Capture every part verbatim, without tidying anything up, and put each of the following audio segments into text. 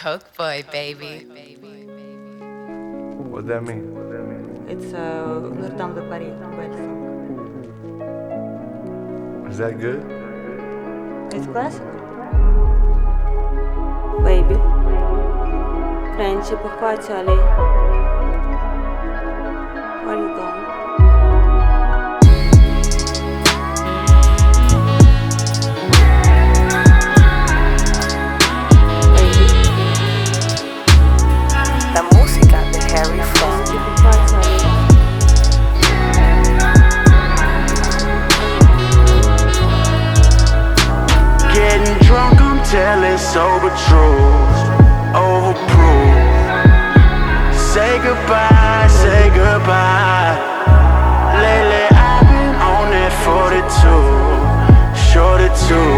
Coke boy, baby. What that mean? It's uh, Notre Dame de Paris, Belle song. Is that good? It's classic. Baby. Friendship, pourquoi tu allais? Where you going? La música de Harry Fong. Getting drunk, I'm telling sober truths, overproof. Say goodbye, say goodbye. Lately I've been on that forty-two, shorty-two.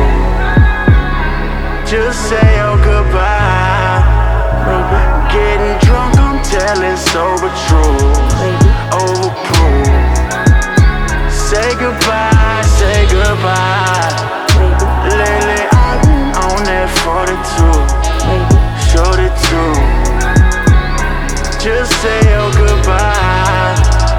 Just say your goodbye. Getting drunk, I'm telling sober truths, overproof. Say goodbye, say goodbye. Lately I've been on that forty-two, shorty-two. Just say your goodbye.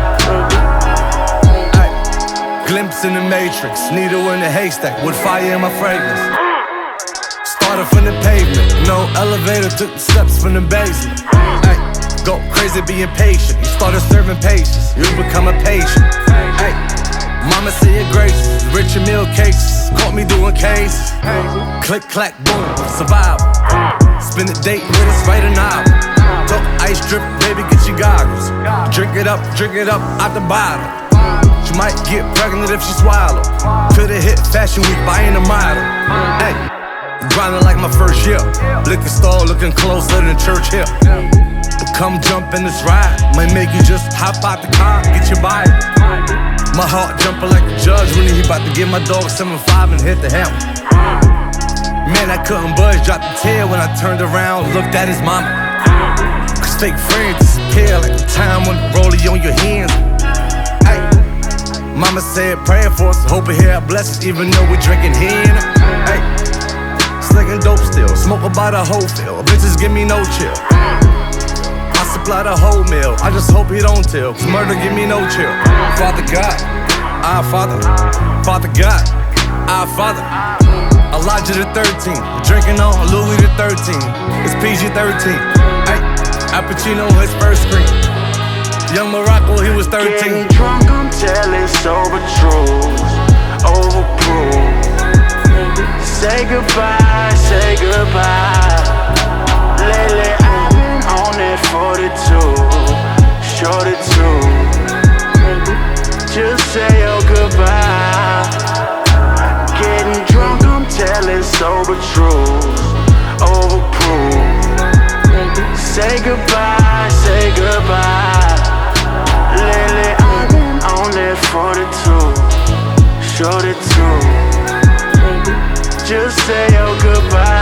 Ay, glimpse in the matrix, needle in the haystack with fire in my fragrance. Started from the pavement, no elevator, took the steps from the basement. Ay, go crazy being patient, you started serving patience, you become a patient. Ay, mama say your graces, rich in meal cases, caught me doing cases. Click, clack, boom, survival. Spin a date with us, write a novel. Talk ice drip, baby, get your goggles. Drink it up, drink it up, out the bottle. She might get pregnant if she swallow. Coulda hit fashion week buying a model. Hey, grinding like my first year. Liquor store looking closer than Church Hill. But come jump in this ride, might make you just hop out the car, get your Bible. My heart jumping like a judge when he about to give my dog seven five and hit the hammer. Man, I couldn't budge, dropped the tail when I turned around, looked at his mama. Cause fake friends disappear like the time when the rollie on your hands. Ay, mama said praying for us, hoping here bless us even though we drinking hen. Ay, slicking dope still, smoke about a whole field, bitches give me no chill. I supply the whole meal, I just hope he don't tell, cause murder give me no chill. Father God, our Father, Father God, our Father. Elijah the thirteenth, drinking on Louis the thirteenth. It's P G thirteen. Ay, Al Pacino his first screen. Young Morocco, he was thirteen. Getting drunk, I'm telling sober truths, overproof. Say goodbye, say goodbye. Lately I've been on that forty-two, shorty-two. Just say your goodbye. Getting drunk, I'm telling sober truths, overproof. Say goodbye, say goodbye. Lately I've been on that forty-two, shorty-two. Just say your goodbye.